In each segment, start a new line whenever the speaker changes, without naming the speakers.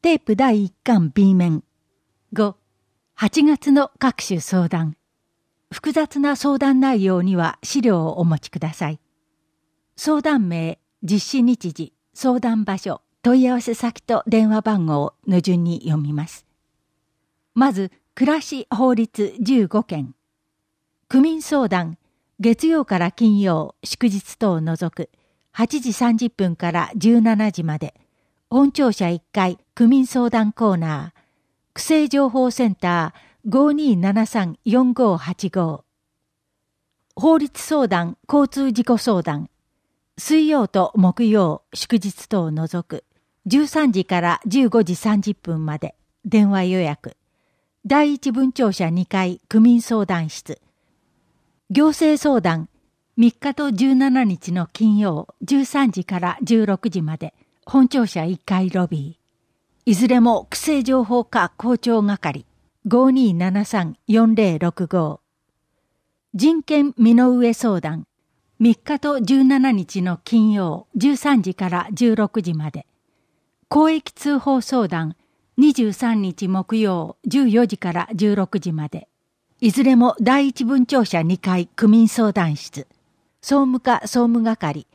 テープ第1巻 B 面。5、8月の各種相談。複雑な相談内容には資料をお持ちください。相談名、実施日時、相談場所、問い合わせ先と電話番号の順に読みます。まず、暮らし法律15件。区民相談、月曜から金曜、祝日等を除く、8時30分から17時まで、本庁舎1階区民相談コーナー、区政情報センター 5273-4585。法律相談、交通事故相談、水曜と木曜、祝日等を除く、13時から15時30分まで、電話予約。第一分庁舎2階区民相談室。行政相談、3日と17日の金曜13時から16時まで、本庁舎1階ロビー。いずれも区政情報課校長係 5273-4065。人権身の上相談、3日と17日の金曜13時から16時まで。公益通報相談、23日木曜14時から16時まで。いずれも第一分庁舎2階区民相談室。総務課総務係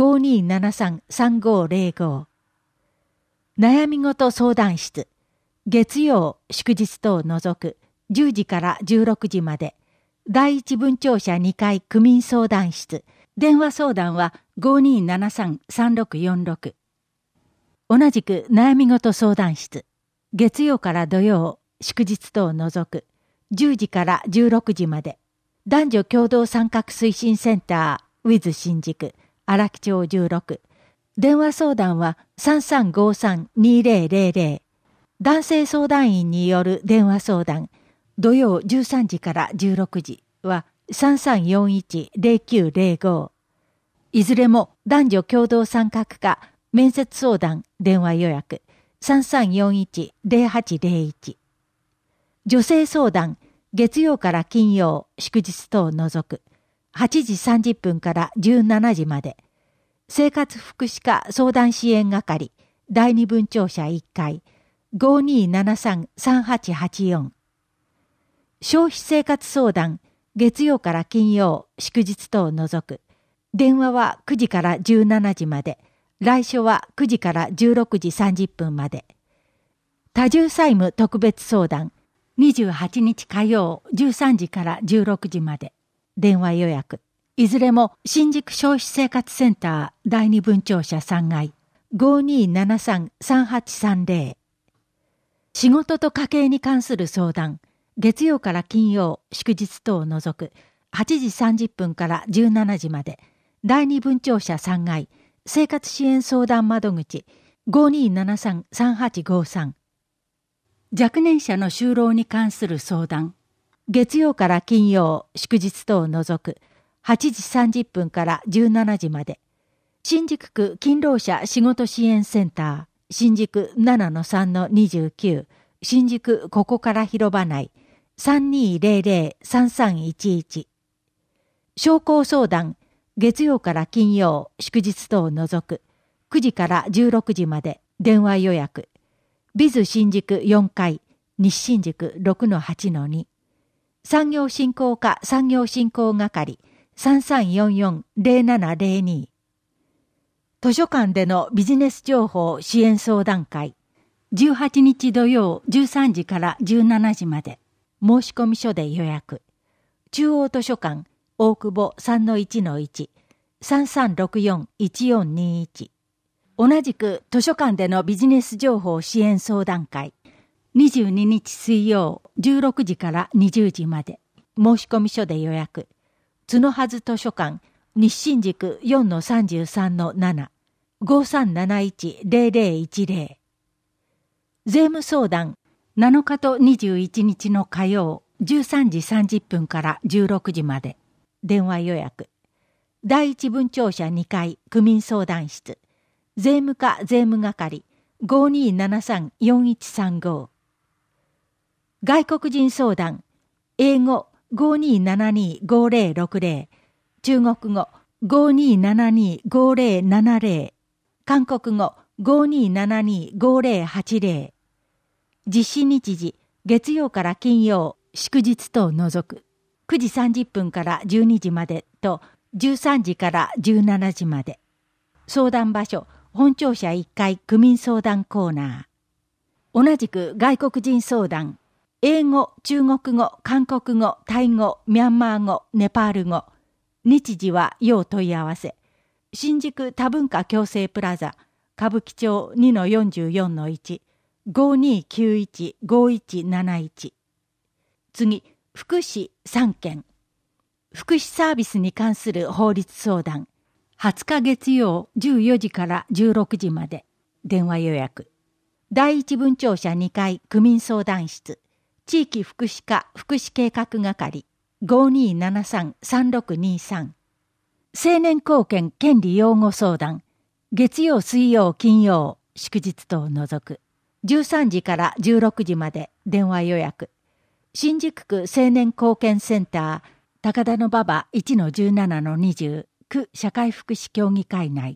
5273-3505。悩み事相談室。月曜、祝日等を除く10時から16時まで。第一分庁舎2階区民相談室。電話相談は 5273-3646。同じく悩み事相談室。月曜から土曜、祝日等を除く10時から16時まで。男女共同参画推進センター、ウィズ新宿、荒木町16。電話相談は 3353-2000。男性相談員による電話相談、土曜13時から16時は 3341-0905。いずれも男女共同参画課面接相談電話予約 3341-0801。女性相談、月曜から金曜、祝日等を除く8時30分から17時まで。生活福祉課相談支援係第二分庁舎1階 5273-3884。消費生活相談、月曜から金曜、祝日等を除く。電話は9時から17時まで。来所は9時から16時30分まで。多重債務特別相談、28日火曜13時から16時まで。電話予約。いずれも新宿消費生活センター第二分庁舎3階 5273-3830。仕事と家計に関する相談、月曜から金曜、祝日等を除く8時30分から17時まで。第二分庁舎3階生活支援相談窓口 5273-3853。若年者の就労に関する相談、月曜から金曜、祝日等を除く8時30分から17時まで。新宿区勤労者仕事支援センター、新宿 7-3-29、新宿ここから広場内 3200-3311。商工相談、月曜から金曜、祝日等を除く9時から16時まで。電話予約。ビズ新宿4階、西新宿 6-8-2。産業振興課産業振興係 3344-0702。図書館でのビジネス情報支援相談会。18日土曜13時から17時まで。申込書で予約。中央図書館大久保 3-1-1 3364-1421。同じく図書館でのビジネス情報支援相談会。22日水曜16時から20時まで。申込書で予約。角はず図書館西新宿 4-33-7 5371-0010。税務相談、7日と21日の火曜13時30分から16時まで。電話予約。第一分庁舎2階区民相談室。税務課税務係 5273-4135。外国人相談、英語 5272-5060、中国語 5272-5070、韓国語 5272-5080。 実施日時、月曜から金曜、祝日等を除く、9時30分から12時までと、13時から17時まで。相談場所、本庁舎1階区民相談コーナー。同じく外国人相談、英語、中国語、韓国語、タイ語、ミャンマー語、ネパール語。日時は要問い合わせ。新宿多文化共生プラザ、歌舞伎町 2-44-1、5291-5171。次、福祉3件。福祉サービスに関する法律相談。20日月曜14時から16時まで。電話予約。第一分庁舎2階区民相談室。地域福祉課福祉計画係。5273-3623。青年貢献権利擁護相談。月曜水曜金曜祝日等を除く。13時から16時まで電話予約。新宿区青年貢献センター高田馬場 1-17-20 区社会福祉協議会内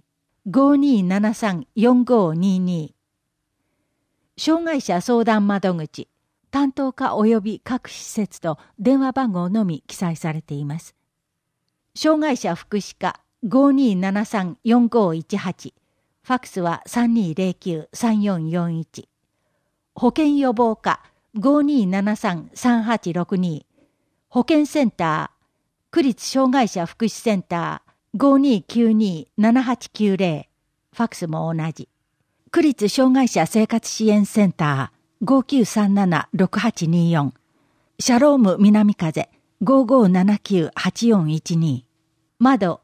5273-4522。 障害者相談窓口担当課及び各施設と電話番号のみ記載されています。障害者福祉課 5273-4518。 ファックスは 3209-3441。 保健予防課 5273-3862。 保健センター区立障害者福祉センター 5292-7890。 ファックスも同じ。区立障害者生活支援センター 5937-6824。 シャローム南風 5579-8412。 窓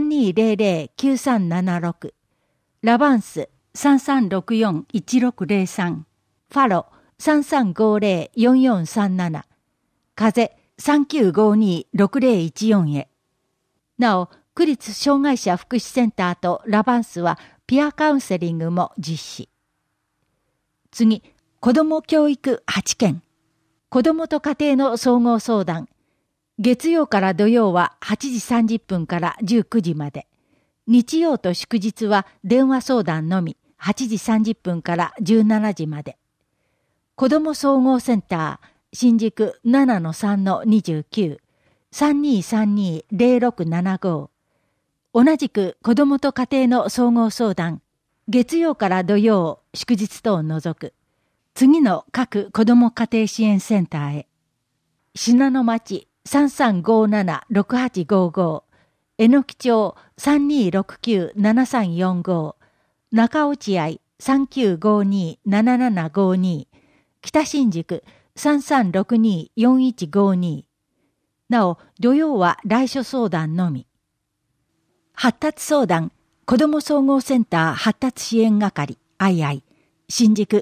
3200-9376。 ラバンス 3364-1603。 ファロ 3350-4437。 風 3952-6014 へ。なお、区立障害者福祉センターとラバンスはピアカウンセリングも実施。次、子ども教育8件。子どもと家庭の総合相談。月曜から土曜は8時30分から19時まで。日曜と祝日は電話相談のみ8時30分から17時まで。子ども総合センター新宿 7-3-29 3232-0675。 同じく子どもと家庭の総合相談。月曜から土曜祝日等を除く。次の各子ども家庭支援センターへ。信濃町 3357-6855。 榎木町 3269-7345。 中落合 3952-7752。 北新宿 3362-4152。 なお、土曜は来所相談のみ。発達相談、子ども総合センター発達支援係、II、新宿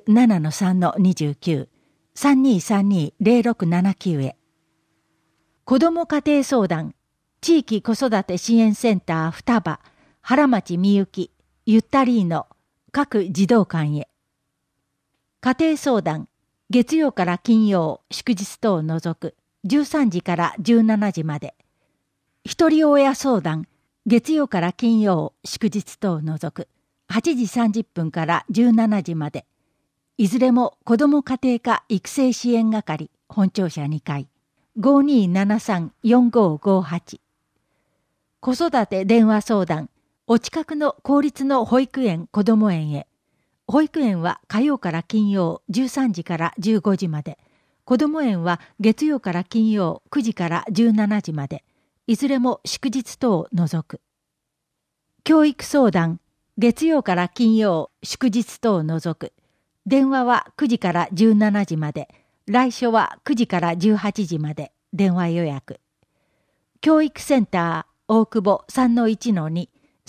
7-3-29、3232-0679 へ。子ども家庭相談、地域子育て支援センター双葉、原町みゆき、ゆったりーの、各児童館へ。家庭相談、月曜から金曜、祝日等を除く、13時から17時まで。一人親相談、月曜から金曜、祝日等を除く、8時30分から17時まで。いずれも子ども家庭科育成支援係、本庁舎2階、5273-4558。子育て電話相談、お近くの公立の保育園こども園へ。保育園は火曜から金曜13時から15時まで。こども園は月曜から金曜9時から17時まで。いずれも祝日等を除く。教育相談、月曜から金曜祝日等を除く。電話は9時から17時まで。来所は9時から18時まで。電話予約。教育センター大久保 3-1-2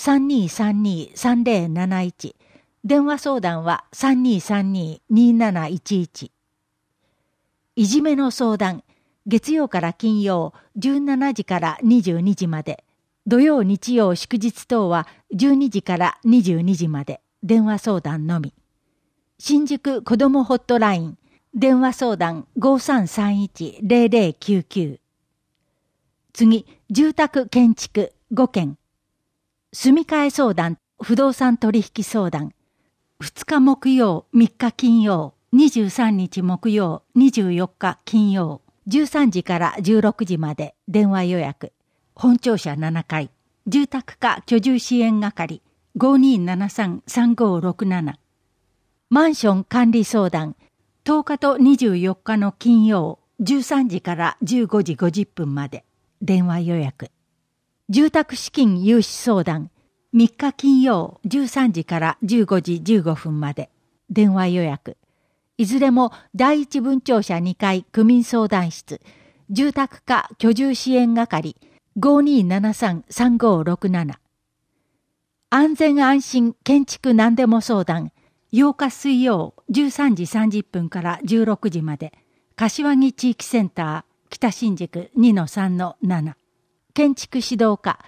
3232-3071。電話相談は 3232-2711。いじめの相談、月曜から金曜17時から22時まで。土曜日曜祝日等は12時から22時まで。電話相談のみ。新宿子どもホットライン、電話相談 5331-0099。次、住宅建築5件。住み替え相談、不動産取引相談。2日木曜、3日金曜、 23日木曜、24日金曜、13時から16時まで電話予約。本庁舎7階。住宅課居住支援係 5273-3567。マンション管理相談。10日と24日の金曜、13時から15時50分まで電話予約。住宅資金融資相談。3日金曜、13時から15時15分まで電話予約。いずれも第一分庁舎2階区民相談室、住宅課居住支援係 5273-3567。安全安心建築何でも相談、8日水曜13時30分から16時まで、柏木地域センター北新宿 2-3-7。建築指導課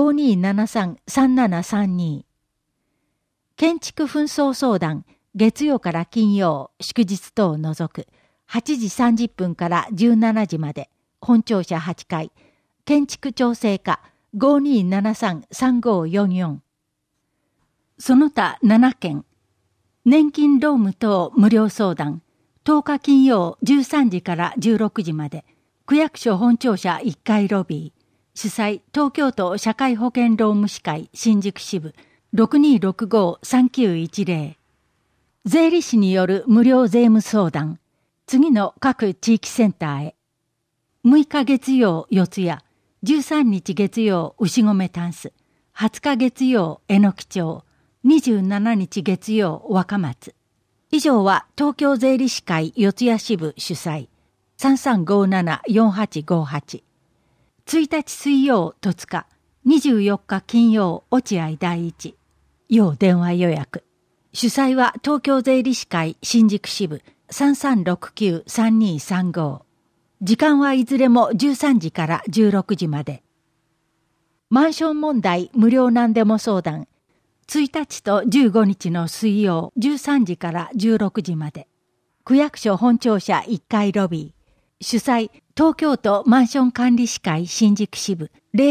5273-3732。建築紛争相談、月曜から金曜、祝日等を除く、8時30分から17時まで、本庁舎8階、建築調整課 5273-3544。その他7件、年金労務等無料相談、10日金曜13時から16時まで、区役所本庁舎1階ロビー、主催東京都社会保険労務士会新宿支部 6265-3910。税理士による無料税務相談、次の各地域センターへ。6日月曜四谷、13日月曜牛込タンス、20日月曜榎木町、27日月曜若松。以上は東京税理士会四谷支部主催、3357-4858。1日水曜戸塚、24日金曜落合第一。要電話予約。主催は東京税理士会新宿支部 3369-3235。時間はいずれも13時から16時まで。マンション問題無料何でも相談。1日と15日の水曜13時から16時まで。区役所本庁舎1階ロビー。主催東京都マンション管理士会新宿支部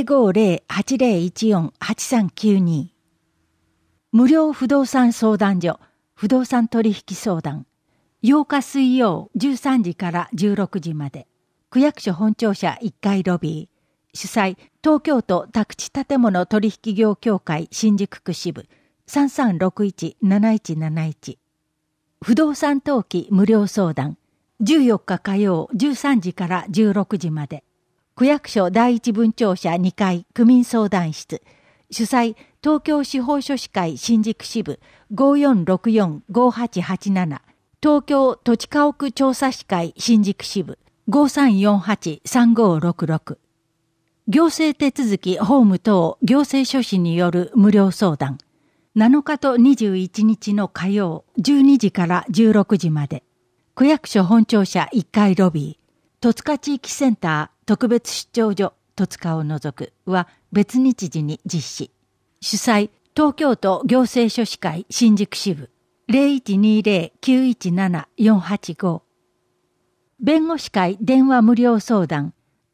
050-8014-8392。無料不動産相談所、不動産取引相談。8日水曜13時から16時まで。区役所本庁舎1階ロビー。主催、東京都宅地建物取引業協会新宿区支部 3361-7171。不動産登記無料相談。14日火曜13時から16時まで。区役所第一分庁舎2階区民相談室。主催、東京司法書士会新宿支部 5464-5887。東京土地家屋調査士会新宿支部 5348-3566。行政手続き法務等行政書士による無料相談。7日と21日の火曜12時から16時まで。区役所本庁舎1階ロビー。戸塚地域センター特別出張所戸塚を除くは別日時に実施。主催、東京都行政書士会新宿支部 0120-917-485。弁護士会電話無料相談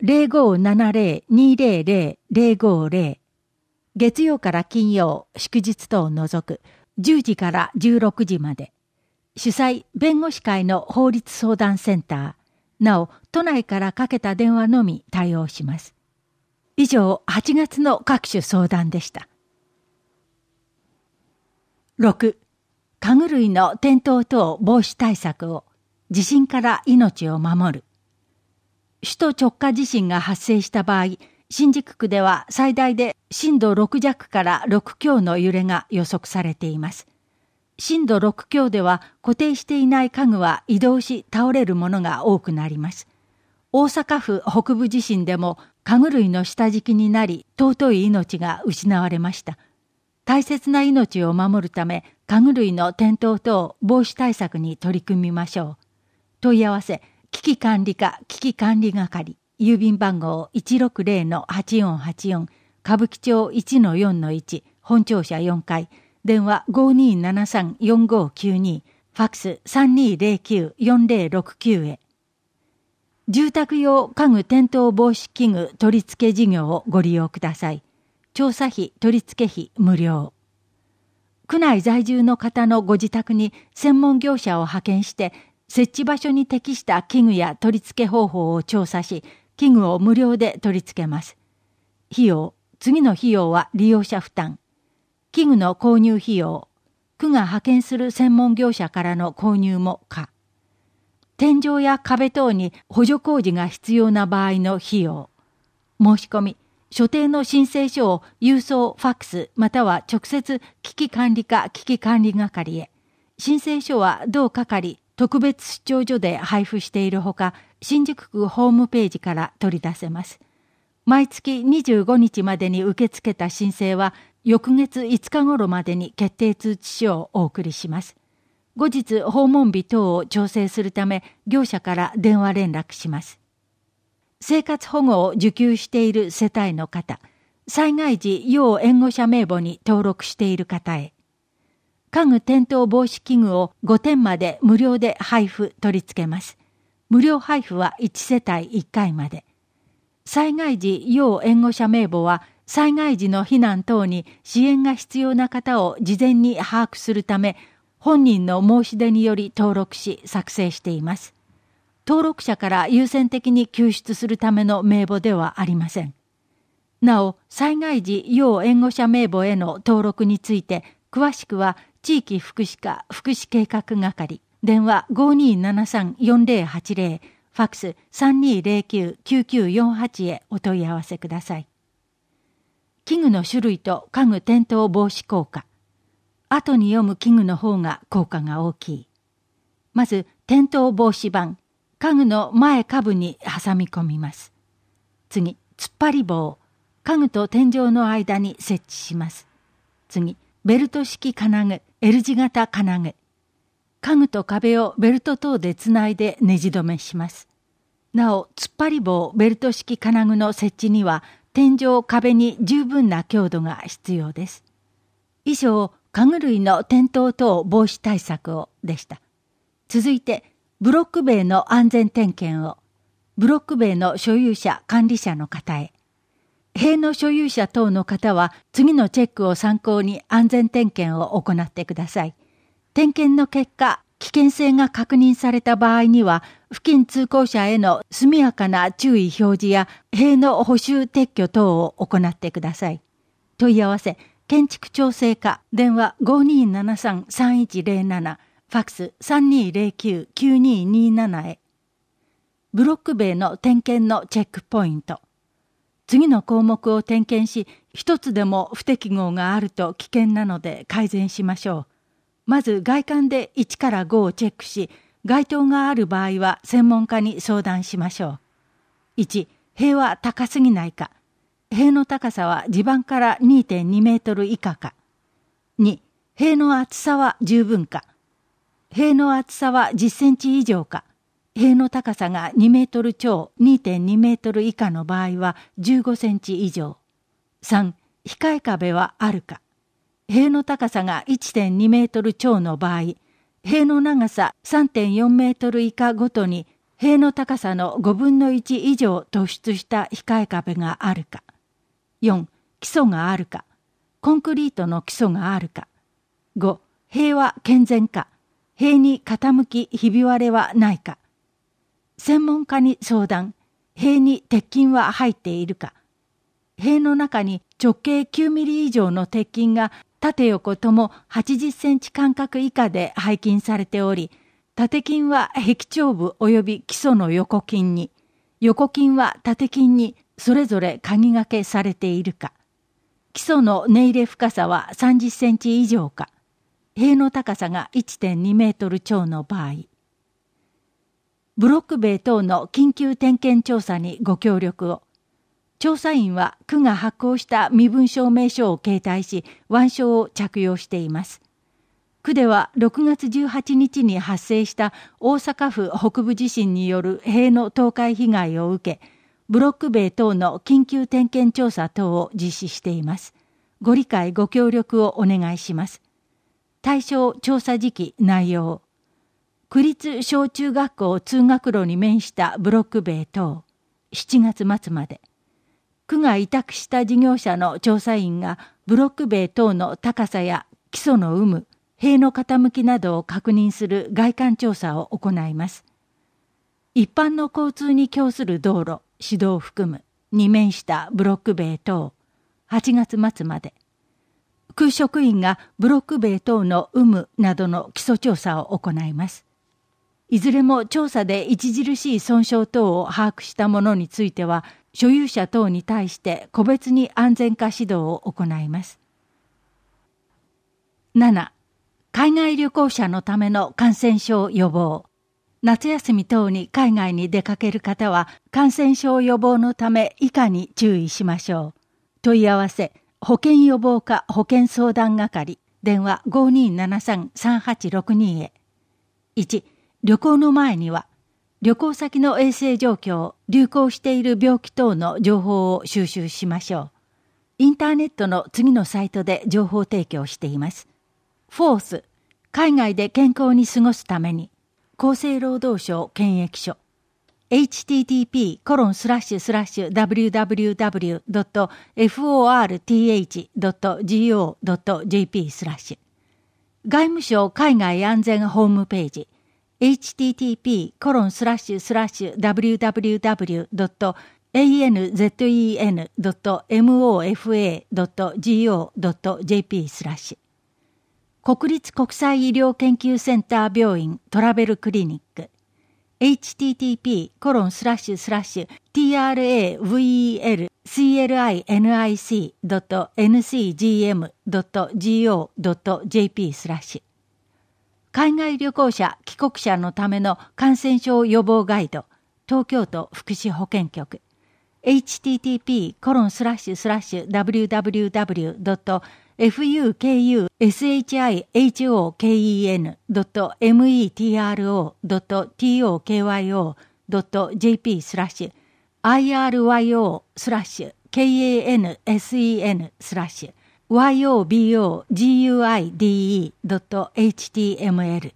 0570-200-050。月曜から金曜、祝日等を除く10時から16時まで。主催、弁護士会の法律相談センター。なお、都内からかけた電話のみ対応します。以上、8月の各種相談でした。6. 家具類の転倒等防止対策を、地震から命を守る。首都直下地震が発生した場合、新宿区では最大で震度6弱から6強の揺れが予測されています。震度6強では固定していない家具は移動し倒れるものが多くなります。大阪府北部地震でも家具類の下敷きになり尊い命が失われました。大切な命を守るため家具類の転倒等防止対策に取り組みましょう。問い合わせ危機管理課危機管理係郵便番号 160-8484 歌舞伎町 1-4-1 本庁舎4階電話 5273-4592 ファックス 3209-4069 へ。住宅用家具転倒防止器具取付事業をご利用ください。調査費取付費無料。 区内在住の方のご自宅に専門業者を派遣して設置場所に適した器具や取り付け方法を調査し、器具を無料で取り付けます。次の費用は利用者負担。器具の購入費用、区が派遣する専門業者からの購入も可。天井や壁等に補助工事が必要な場合の費用。申し込み、所定の申請書を郵送、ファックスまたは直接危機管理課危機管理係へ。申請書は同係特別出張所で配布しているほか、新宿区ホームページから取り出せます。毎月25日までに受け付けた申請は、翌月5日頃までに決定通知書をお送りします。後日訪問日等を調整するため、業者から電話連絡します。生活保護を受給している世帯の方、災害時要援護者名簿に登録している方へ。家具転倒防止器具を5点まで無料で配布取り付けます。無料配布は1世帯1回まで。災害時要援護者名簿は災害時の避難等に支援が必要な方を事前に把握するため、本人の申し出により登録し作成しています。登録者から優先的に救出するための名簿ではありません。なお、災害時要援護者名簿への登録について、詳しくは地域福祉課福祉計画係、電話 5273-4080、ファックス 3209-9948 へお問い合わせください。器具の種類と家具転倒防止効果。後に読む器具の方が効果が大きい。まず、転倒防止板。家具の前下部に挟み込みます。次、突っ張り棒。家具と天井の間に設置します。次、ベルト式金具、L 字型金具。家具と壁をベルト等でつないでネジ止めします。なお、突っ張り棒、ベルト式金具の設置には、天井、壁に十分な強度が必要です。以上、家具類の転倒等防止対策をでした。続いて、ブロック塀の安全点検を、ブロック塀の所有者、管理者の方へ。塀の所有者等の方は、次のチェックを参考に安全点検を行ってください。点検の結果、危険性が確認された場合には、付近通行者への速やかな注意表示や塀の補修撤去等を行ってください。問い合わせ、建築調整課、電話 5273-3107、ファックス 3209-9227 へ。ブロック塀の点検のチェックポイント。次の項目を点検し、一つでも不適合があると危険なので改善しましょう。まず外観で1から5をチェックし、該当がある場合は専門家に相談しましょう。1、塀は高すぎないか。塀の高さは地盤から 2.2 メートル以下か。2、塀の厚さは十分か。塀の厚さは10センチ以上か。塀の高さが2メートル超 2.2 メートル以下の場合は15センチ以上。3、控え壁はあるか。塀の高さが 1.2 メートル超の場合、塀の長さ 3.4 メートル以下ごとに塀の高さの5分の1以上突出した控え壁があるか。4、基礎があるか。コンクリートの基礎があるか。5、塀は健全か。塀に傾きひび割れはないか。専門家に相談。塀に鉄筋は入っているか。塀の中に直径9ミリ以上の鉄筋が縦横とも80センチ間隔以下で配筋されており、縦筋は壁頂部及び基礎の横筋に、横筋は縦筋にそれぞれ鍵掛けされているか。基礎の根入れ深さは30センチ以上か。塀の高さが 1.2 メートル超の場合。ブロック塀等の緊急点検調査にご協力を。調査員は区が発行した身分証明書を携帯し、腕章を着用しています。区では6月18日に発生した大阪府北部地震による塀の倒壊被害を受け、ブロック塀等の緊急点検調査等を実施しています。ご理解ご協力をお願いします。対象調査時期内容。区立小中学校通学路に面したブロック塀等、7月末まで。区が委託した事業者の調査員がブロック塀等の高さや基礎の有無、塀の傾きなどを確認する外観調査を行います。一般の交通に供する道路、市道を含むに面したブロック塀等、8月末まで。空職員がブロック塀等の有無などの基礎調査を行います。いずれも調査で著しい損傷等を把握したものについては、所有者等に対して個別に安全化指導を行います。7. 海外旅行者のための感染症予防。夏休み等に海外に出かける方は、感染症予防のため以下に注意しましょう。問い合わせ、保健予防課保健相談係、電話 5273-3862 へ。1. 旅行の前には、旅行先の衛生状況、流行している病気等の情報を収集しましょう。インターネットの次のサイトで情報提供しています。4th、海外で健康に過ごすために、厚生労働省検疫所、http://www.forth.go.jp/ 外務省海外安全ホームページ、http://www.anzen.mofa.go.jp/ 国立国際医療研究センター病院トラベルクリニック、http://travelclinic.ncgm.go.jp/ 海外旅行者・帰国者のための感染症予防ガイド、東京都福祉保健局、fukushihoko.yokansen.mytro.tokyO.jp/iryo/kansen/yoguide.html。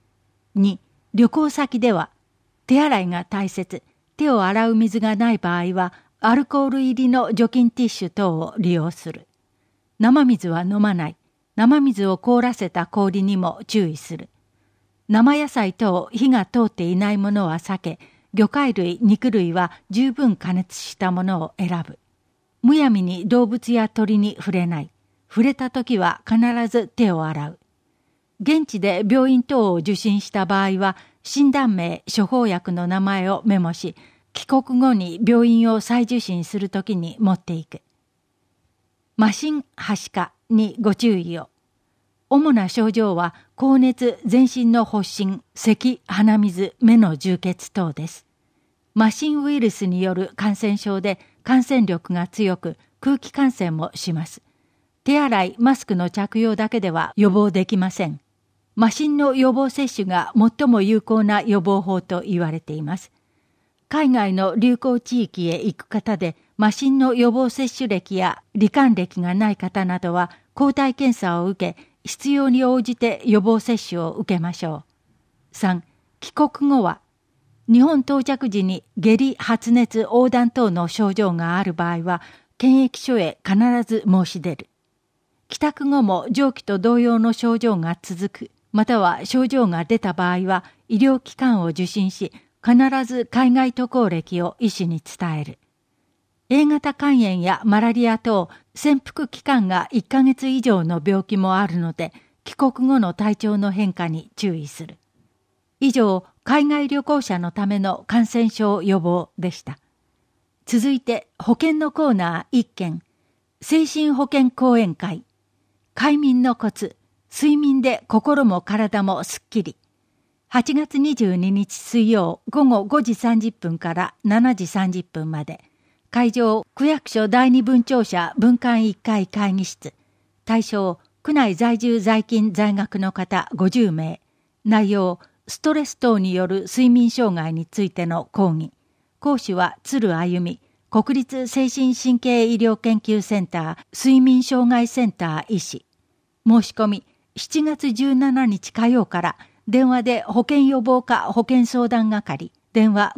2. 旅行先では、手洗いが大切、手を洗う水がない場合は、アルコール入りの除菌ティッシュ等を利用する。生水は飲まない。生水を凍らせた氷にも注意する。生野菜等火が通っていないものは避け、魚介類、肉類は十分加熱したものを選ぶ。むやみに動物や鳥に触れない。触れたときは必ず手を洗う。現地で病院等を受診した場合は、診断名、処方薬の名前をメモし、帰国後に病院を再受診するときに持っていく。麻疹、はしかにご注意を。主な症状は高熱、全身の発疹、咳、鼻水、目の充血等です。麻疹ウイルスによる感染症で感染力が強く、空気感染もします。手洗い、マスクの着用だけでは予防できません。麻疹の予防接種が最も有効な予防法と言われています。海外の流行地域へ行く方で、麻疹の予防接種歴や罹患歴がない方などは、抗体検査を受け、必要に応じて予防接種を受けましょう。3. 帰国後は、日本到着時に下痢、発熱、黄疸等の症状がある場合は、検疫所へ必ず申し出る。帰宅後も上記と同様の症状が続く、または症状が出た場合は、医療機関を受診し、必ず海外渡航歴を医師に伝える。A 型肝炎やマラリア等、潜伏期間が1ヶ月以上の病気もあるので、帰国後の体調の変化に注意する。以上、海外旅行者のための感染症予防でした。続いて、保健のコーナー1件、精神保健講演会、快眠のコツ、睡眠で心も体もすっきり。8月22日水曜午後5時30分から7時30分まで。会場、区役所第二分庁舎分館1階会議室。対象、区内在住在勤在学の方50名。内容、ストレス等による睡眠障害についての講義。講師は鶴あゆみ、国立精神神経医療研究センター睡眠障害センター医師。申し込み、7月17日火曜から電話で保健予防課保健相談係、電話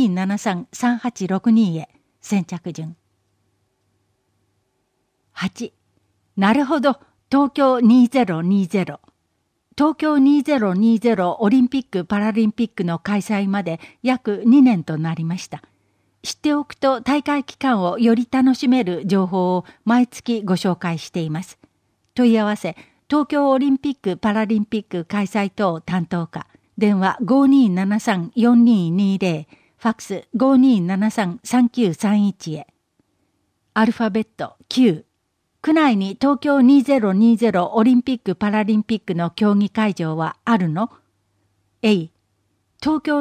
5273-3862 へ。先着順。8. なるほど、 東京2020、東京2020オリンピック・パラリンピックの開催まで約2年となりました。知っておくと大会期間をより楽しめる情報を毎月ご紹介しています。問い合わせ、東京オリンピック・パラリンピック開催等担当課、電話 5273-4220、ファックス 5273-3931 へ。アルファベット Q。区内に東京2020オリンピック・パラリンピックの競技会場はあるの？ A。東京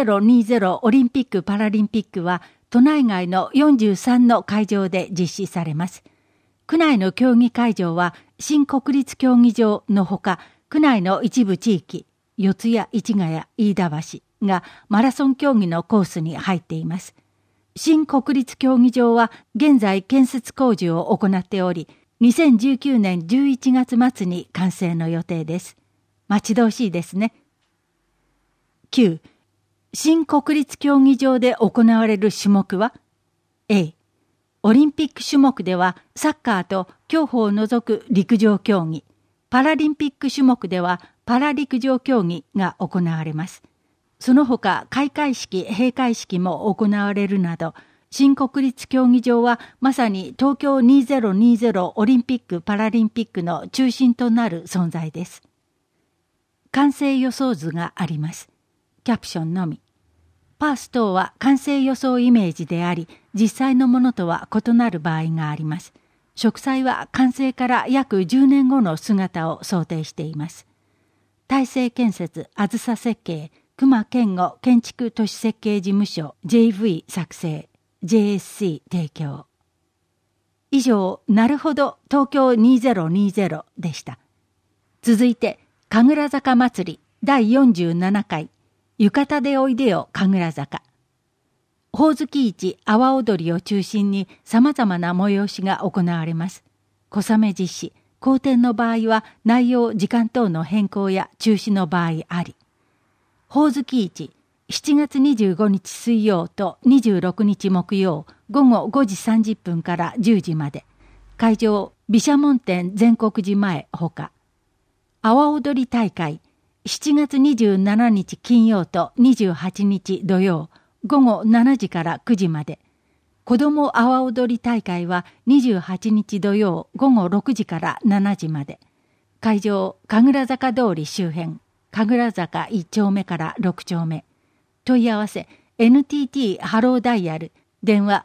2020オリンピック・パラリンピックは都内外の43の会場で実施されます。区内の競技会場は新国立競技場のほか、区内の一部地域、四谷、市ヶ谷、飯田橋がマラソン競技のコースに入っています。新国立競技場は現在建設工事を行っており、2019年11月末に完成の予定です。待ち遠しいですね。9. 新国立競技場で行われる種目は A。オリンピック種目ではサッカーと競歩を除く陸上競技、パラリンピック種目ではパラ陸上競技が行われます。その他開会式、閉会式も行われるなど、新国立競技場はまさに東京2020オリンピック・パラリンピックの中心となる存在です。完成予想図があります。キャプションのみ。パース等は完成予想イメージであり、実際のものとは異なる場合があります。植栽は完成から約10年後の姿を想定しています。大成建設、あずさ設計、熊健吾建築都市設計事務所 JV 作成、JSC 提供。以上、なるほど東京2020でした。続いて、神楽坂祭り第47回、浴衣でおいでよ神楽坂。ほおずき市、阿波踊りを中心に様々な催しが行われます。小雨実施、後天の場合は内容、時間等の変更や中止の場合あり。ほおずき市、7月25日水曜と26日木曜午後5時30分から10時まで。会場、毘沙門天全国寺前ほか。阿波踊り大会、7月27日金曜と28日土曜午後7時から9時まで。子ども阿波踊り大会は28日土曜午後6時から7時まで。会場、神楽坂通り周辺、神楽坂1丁目から6丁目。問い合わせ、NTT ハローダイヤル、電話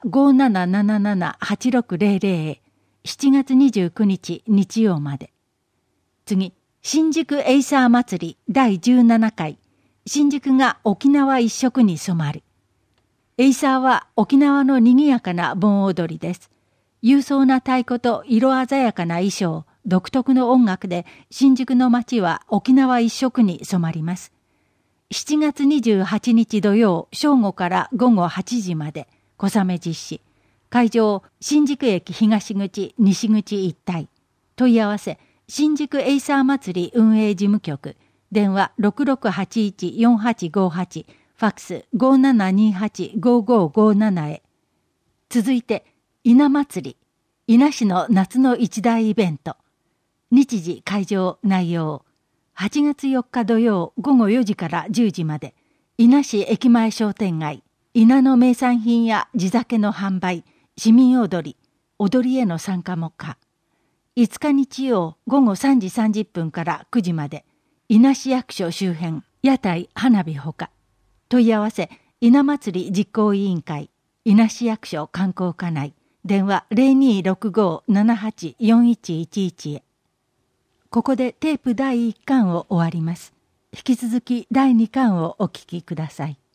5777-8600、7月29日日曜まで。次、新宿エイサー祭り第17回、新宿が沖縄一色に染まる。エイサーは沖縄の賑やかな盆踊りです。勇壮な太鼓と色鮮やかな衣装、独特の音楽で新宿の街は沖縄一色に染まります。7月28日土曜正午から午後8時まで小雨実施。会場、新宿駅東口、西口一帯。問い合わせ、新宿エイサー祭り運営事務局、電話 6681-4858、ファックス 5728-5557 へ。続いて、稲祭り、稲市の夏の一大イベント。日時、会場、内容。8月4日土曜午後4時から10時まで、稲市駅前商店街、稲の名産品や地酒の販売、市民踊り、踊りへの参加も可。5日日曜午後3時30分から9時まで、稲市役所周辺、屋台、花火ほか。問い合わせ、稲祭り実行委員会、稲市役所観光課内、電話 0265-784111 へ。ここでテープ第1巻を終わります。引き続き第2巻をお聞きください。